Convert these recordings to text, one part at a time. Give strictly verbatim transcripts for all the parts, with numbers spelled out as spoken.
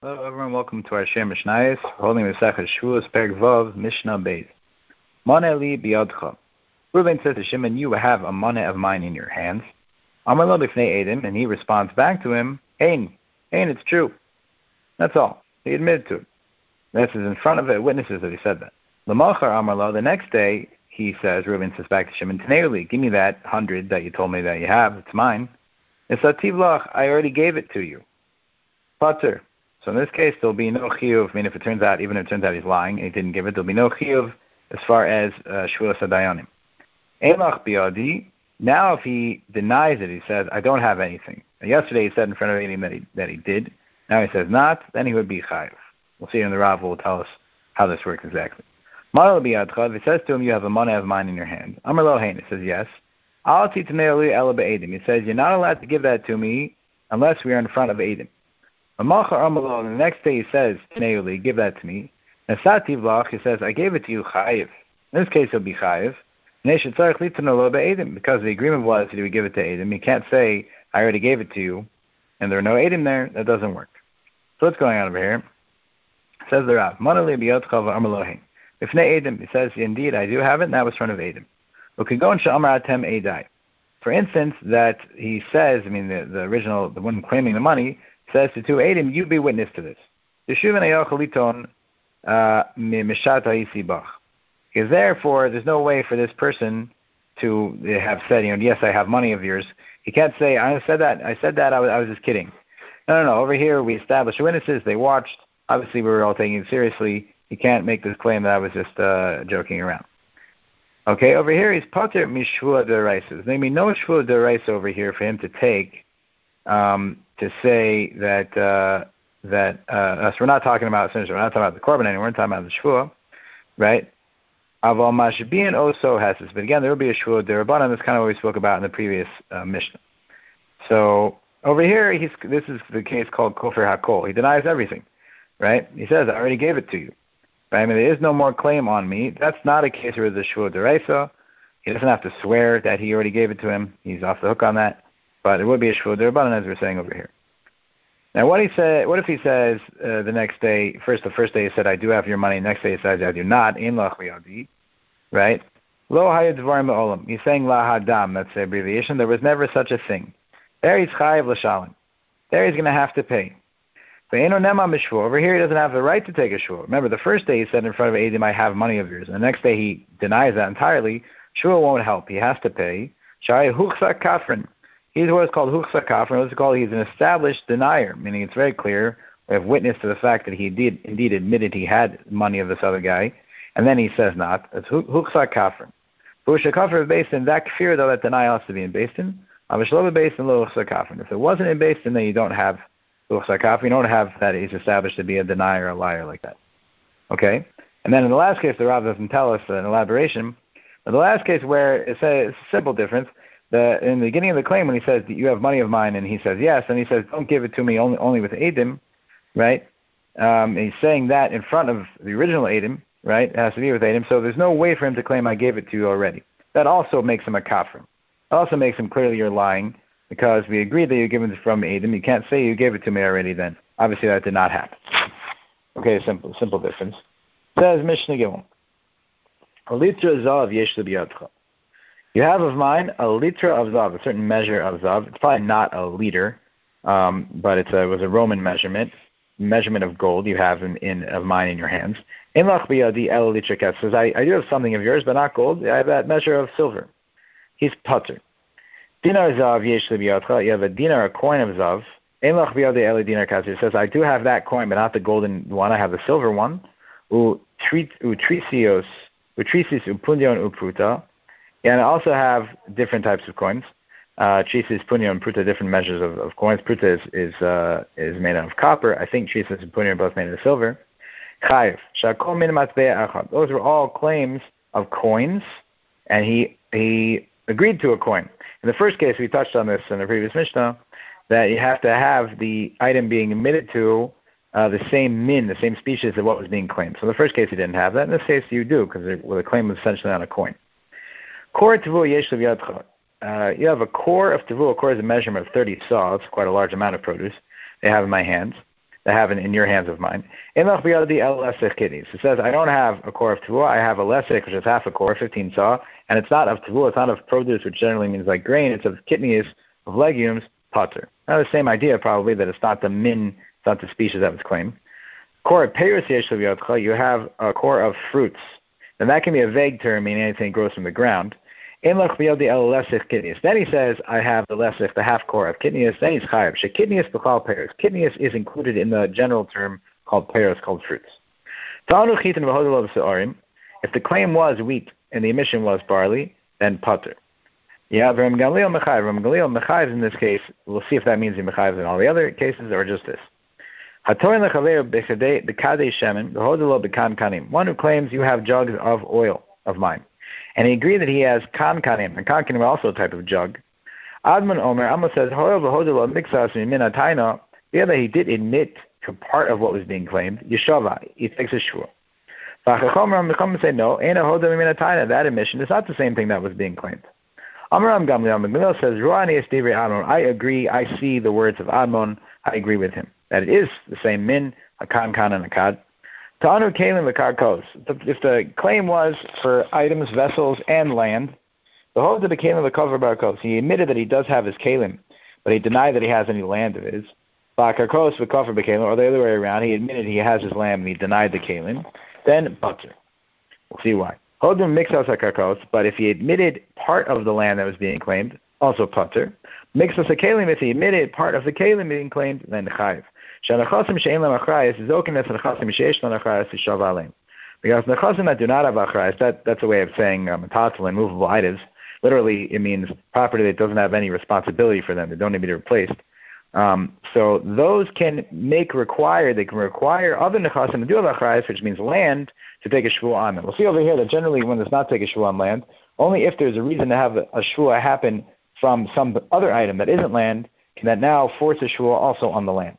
Hello everyone, welcome to our Shir Mishnayos, holding Mesechus Shavuos Perek Vav Mishnah Beis. Moneh li biyadcha. Reuben says to Shimon, you have a money of mine in your hands. Amar lo b'fnei Edim, and he responds back to him, Hein, Hein, it's true. That's all. He admitted to it. This is in front of it, witnesses that he said that. L'machar Amar lo, the next day, he says, Reuben says back to Shimon, Tnei li, give me that hundred that you told me that you have, it's mine. It's ativ lach, I already gave it to you. Pater. So in this case, there'll be no chiyuv. I mean, if it turns out, even if it turns out he's lying and he didn't give it, there'll be no chiyuv as far as shvuas hadayanim. Elach biadi. Now, if he denies it, he says, "I don't have anything." Now, yesterday he said in front of Eidim that he that he did. Now he says not. Then he would be chayiv. We'll see in the Rav will tell us how this works exactly. Ma'al biadcha. If he says to him, "You have a money of mine in your hand," Amar lo hein. He says yes. Al titnei li ela be'edim. He says, "You're not allowed to give that to me unless we are in front of Eidim." And the next day he says, Tneuli, give that to me. And Sativ Lach, he says, I gave it to you, Chayiv. In this case, he'll be Chayiv. Because the agreement was that he would give it to Eidim. He can't say, I already gave it to you, and there are no Eidim there. That doesn't work. So what's going on over here? It says the Rav, If Eidim, he says, indeed, I do have it, and that was in front of Eidim. For instance, that he says, I mean, the, the original, the one claiming the money, says to two Eidim, you be witness to this. Because therefore, there's no way for this person to have said, you know, yes, I have money of yours. He can't say, I said that, I said that, I was, I was just kidding. No, no, no. Over here, we established witnesses. They watched. Obviously, we were all taking it seriously. He can't make this claim that I was just uh, joking around. Okay, over here, he's pater mishvua deraisa. There may be no shvua deraisa over here for him to take um, to say that uh, that uh, so we're not talking about we're not talking about the korban anymore. We're talking about the shvua, right? Aval mashbian also has this, but again, there will be a shvua derabanan. That's kind of what we spoke about in the previous uh, Mishnah. So over here, he's this is the case called kofer hakol. He denies everything, right? He says, "I already gave it to you." Right? I mean, there is no more claim on me. That's not a case where there's a shvua deraisa. He doesn't have to swear that he already gave it to him. He's off the hook on that. But it would be a shvua derabanan, as we're saying over here. Now, what he said, what if he says uh, the next day, first the first day he said, I do have your money, next day he says, I do not, in lach liadi, right? Lo hayad dvarim me'olam. He's saying la hadam, that's the abbreviation. There was never such a thing. There he's chayiv l'shalim. There he's going to have to pay. Ve'eno nema mishvur. Over here he doesn't have the right to take a shvur. Remember, the first day he said in front of Eidim, I have money of yours. And the next day he denies that entirely. Shvur won't help. He has to pay. Shai huchsa kafrin. He's what is called huchsa kafrin. What's called? He's an established denier, meaning it's very clear. We have witness to the fact that he did indeed admitted he had money of this other guy, and then he says not. It's huchsa kafrin. Huchsa kafrin is based in that kafir, though that denial has to be in based in. Avishlo based in lo huchsa kafrin. If it wasn't in based in, then you don't have huchsa kafrin. You don't have that he's established to be a denier, a liar like that. Okay, and then in the last case, the Rav doesn't tell us an elaboration. But the last case where it's a, it's a simple difference. The, in the beginning of the claim, when he says, you have money of mine, and he says yes, and he says, don't give it to me only only with Eidim, right? Um, he's saying that in front of the original Eidim, right? It has to be with Eidim, so there's no way for him to claim I gave it to you already. That also makes him a kafir. It also makes him clearly you're lying, because we agreed that you're given it from Eidim. You can't say you gave it to me already then. Obviously that did not happen. Okay, simple simple difference. Says Mishnah Gimel. A litra zav yesh biyadcha. You have of mine a litra of zav, a certain measure of zav. It's probably not a liter, um, but it's a, it was a Roman measurement, measurement of gold you have in, in of mine in your hands. In lach biyadi el litra ket says, I, I do have something of yours, but not gold. I have that measure of silver. He's pater. Dinar zav yesh biyadcha. You have a dinar, a coin of zav. In lach biyadi el dinar ket says, I do have that coin, but not the golden one. I have the silver one. U trisios, u trisis upundion upruta. And I also have different types of coins. Uh, Chisis, Punyo, and Pruta, different measures of, of coins. Pruta is is, uh, is made out of copper. I think Chisis and Punyo are both made of silver. Chayiv. Shakol min matbea achad. Those were all claims of coins, and he he agreed to a coin. In the first case, we touched on this in the previous Mishnah, that you have to have the item being emitted to uh, the same min, the same species of what was being claimed. So in the first case, you didn't have that. In this case, you do, because well, the claim was essentially on a coin. Core tevu yesh leviyadcha. You have a core of tevu. A core is a measurement of thirty saws, quite a large amount of produce they have in my hands. I have in, in your hands of mine. It says, I don't have a core of tevuah, I have a lesek, which is half a core, fifteen saw, and it's not of tevuah, it's not of produce, which generally means like grain, it's of kidneys, of legumes, pater. Now the same idea probably, that it's not the min, it's not the species that was claimed. Core of peiros yesh l'viyotcha, you have a core of fruits. And that can be a vague term, meaning anything grows from the ground. Then he says, I have the lesich, the half core of kidneys. Then he's chayav. Shekidneys b'chal peiros. Kidneys is included in the general term called peiros, called fruits. If the claim was wheat and the emission was barley, then pater. Yeah, Ram Gamliel mechayev. Ram Gamliel mechayev in this case. We'll see if that means he mechayev in all the other cases or just this. One who claims you have jugs of oil of mine. And he agreed that he has kan kanim, and kan kanim are also a type of jug. Admon Omer, Amos says, the other he did admit to part of what was being claimed, Yeshava, he takes a shua. Say, no, that admission is not the same thing that was being claimed. Amram Gamliel Gamliel says, I agree, I see the words of Admon, I agree with him, that it is the same min, a kan, kan, and a kad. Ta'anu kalim v'karkos. If the claim was for items, vessels, and land, the whole of the kalim v'kover barkos. He admitted that he does have his kalim, but he denied that he has any land of his. V'karkos v'kover b'kalim, or the other way around. He admitted he has his land, and he denied the kalim. Then pater. We'll see why. Hodim mixos v'karkos. But if he admitted part of the land that was being claimed, also pater. Mixos v'kalim. If he admitted part of the kalim being claimed, then chayiv. Because nechasim that do not have achrayas, that, that's a way of saying um, tatel and movable items. Literally, it means property that doesn't have any responsibility for them. They don't need to be replaced. Um, so those can make require, they can require other nechasim to do have achrayas, which means land, to take a shvuah on them. We'll see over here that generally one does not take a shvuah on land, only if there's a reason to have a, a shvuah happen from some other item that isn't land, can that now force a shvuah also on the land.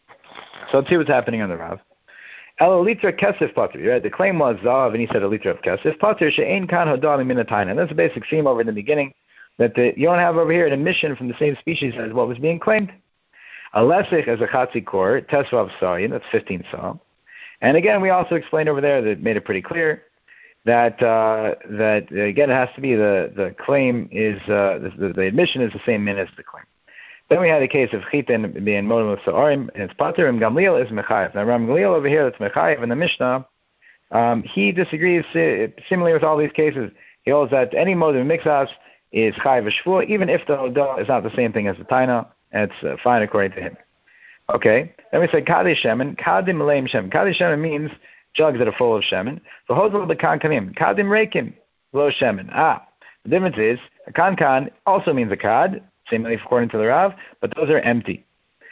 So let's see what's happening on the Rav. El litra kesef pater. Right? The claim was zav, and he said a litra of kesef pater she'ein kan hodami minatayna. And that's a basic theme over in the beginning, that the, you don't have over here an emission from the same species as what was being claimed. A lesich as a chatzi kor tesvav sayin. That's fifteen saw. And again, we also explained over there that made it pretty clear that uh, that again it has to be the the claim is uh, the, the admission is the same min as the claim. Then we had a case of chitin being modem of sa'arim, and it's pater, and Gamliel is mechayev. Now, Ram Gamliel over here, that's mechayev in the Mishnah, um, he disagrees similarly with all these cases. He holds that any modem mixas is chayev shvuah, even if the hodah is not the same thing as the taina, and it's uh, fine according to him. Okay, then we say kaddish shemen, kadim leim shemen. Kaddish shemen means jugs that are full of shemen. The hodah b'kan kanim, kadim reikim, lo shemen. Ah, the difference is, a kan kan also means a kad, similarly according to the Rav, but those are empty.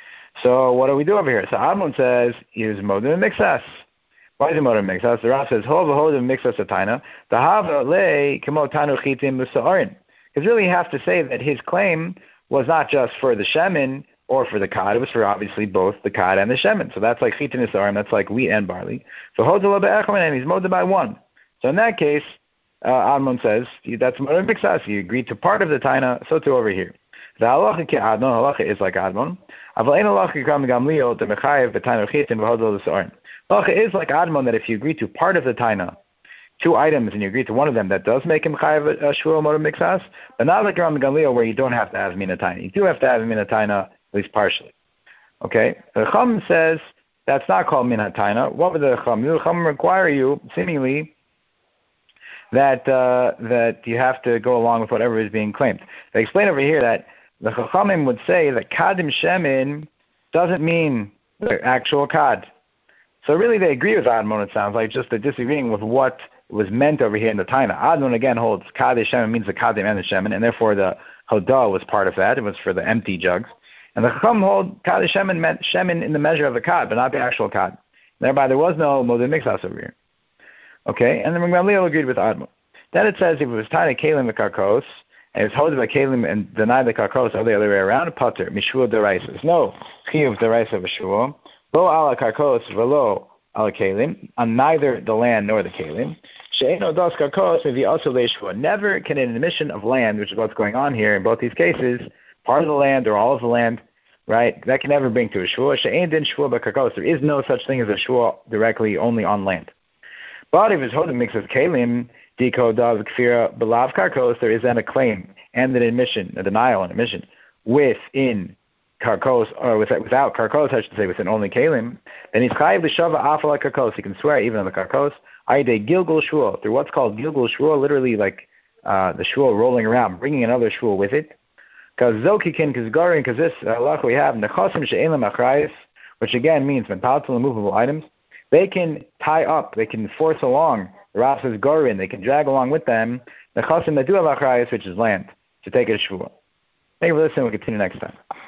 So what do we do over here? So Admon says, use modem mixas. Why is it modem mixas? The Rav says, hova hodem mixas ataina, the hava le kemo tanu chitim musa'arin. Because really you have to say that his claim was not just for the shemen or for the kad, it was for obviously both the kad and the shemen. So that's like chitin musa'arin, that's like wheat and barley. So hodel be'echman, and he's modem by one. So in that case, uh, Admon says, that's modem mixas. You agreed to part of the taina, so too over here. The halacha ki admon, halacha is like admon. Aval ein halacha kram gamliel the mechayev b'taina chitin v'hodol l'sa'arin. Halacha is like admon, that if you agree to part of the taina, two items, and you agree to one of them, that does make him chayev a shvuah modem mixas. But not like Ram Gamliel, where you don't have to have mina taina. You do have to have mina taina, at least partially. Okay. The Chum says that's not called mina taina. What would the Chum do? The Chum require you seemingly that uh, that you have to go along with whatever is being claimed. They explain over here that the Chachamim would say that kadim shemin doesn't mean the actual kad. So really they agree with Admon, it sounds like, just they're disagreeing with what was meant over here in the Taina. Admon again holds kadim shemin means the kadim and the shemin, and therefore the hodah was part of that. It was for the empty jugs. And the Chachamim hold kadim shemin meant shemin in the measure of the kad, but not the actual kad. Thereby there was no modem mixas over here. Okay, and then Gamliel agreed with Admon. Then it says if it was Taina kalim the karkos, and it's holded by kalim and denied the karkos, or the other way around, pater, mishua deraises. No, chiyuv deraisa v'shua. Lo ala karkos v'lo ala kalim, on neither the land nor the kalim. She'eno das karkos maybe also leishua. Never can an admission of land, which is what's going on here in both these cases, part of the land or all of the land, right? That can never bring to a shvua. She'ein din shvua b'karkos. There is no such thing as a shvua directly only on land. But if it's holding mixed with kalim, diko dav kfira belav karkos, there is then a claim and an admission, a denial and admission within karkos, or without, without karkos, I should say, within only kalim. Then he's chayiv l'shava afal karkos. He can swear even on the karkos. Aide gilgul shvua, through what's called gilgul shvua, literally like uh, the shvua rolling around, bringing another shvua with it. Because zokikin kizgarin, because this halach we have nechasim she'elam achrayis, which again means mentaltal movable items. They can tie up, they can force along the Rav says gorin, they can drag along with them nechasim that do have achrayis, which is land, to take a shvua. Thank you for listening. We'll continue next time.